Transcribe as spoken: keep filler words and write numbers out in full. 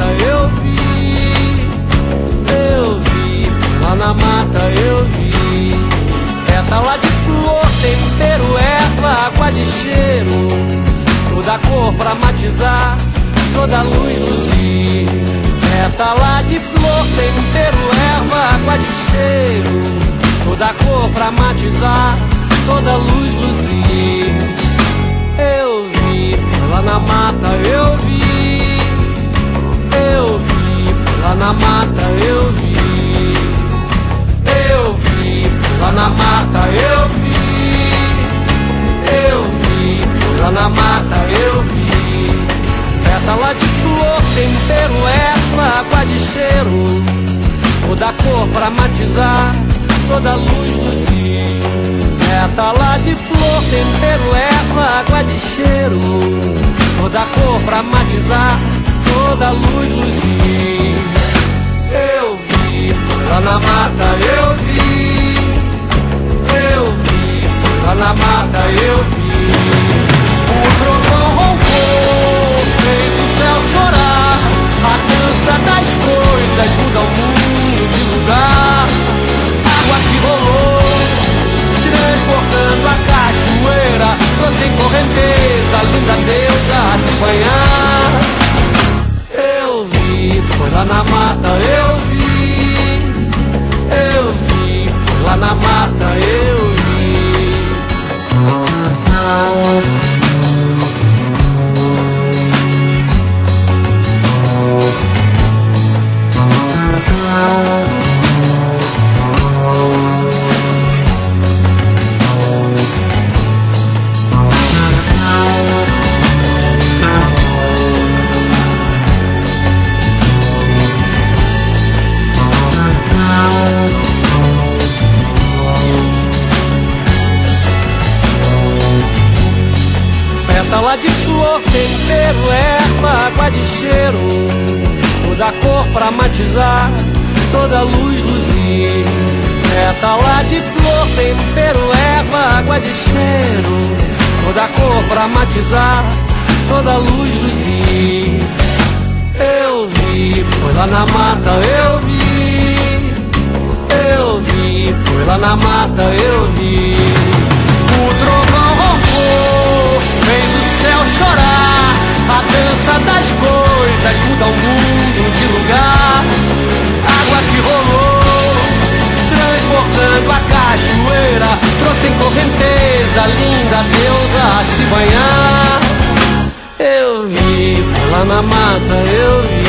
mata, eu vi, eu vi, fui lá na mata, eu vi. Pétala de flor, tempero, erva, água de cheiro, toda cor pra matizar, toda luz luzir. Pétala de flor, tempero, erva, água de cheiro, toda cor pra matizar, toda luz luzir. Eu vi, fui lá na mata, eu vi, eu vi, fui lá na mata, eu vi, eu vi, fui lá na mata, eu vi, eu vi, fui lá na mata, eu vi. Pétala de flor, tempero, erva, água de cheiro, toda cor pra matizar, toda luz luzir. Pétala de flor, tempero, erva, água de cheiro, toda cor pra matizar, toda luz luzir. Eu vi, fui lá na mata, eu vi, eu vi, fui lá na mata, eu vi. O trovão roncou, fez o céu chorar, a dança das coisas muda o mundo de lugar. Água que rolou, transportando a cachoeira, trouxe em correnteza a linda deusa a se banhar. Eu vi, foi lá na mata, eu vi, eu vi, foi lá na mata, eu vi. Pétala de flor, tempero, erva, água de cheiro, toda cor pra matizar, toda luz luzir. Pétala de flor, tempero, erva, água de cheiro, toda cor pra matizar, toda luz luzir. Eu vi, foi lá na mata, eu vi, eu vi, foi lá na mata, eu vi. O trovão roncou, fez o céu chorar, a dança das coisas muda o mundo de lugar. Água que rolou, transportando a cachoeira, trouxe em correnteza a linda deusa a se banhar. Eu vi, foi lá na mata, eu vi.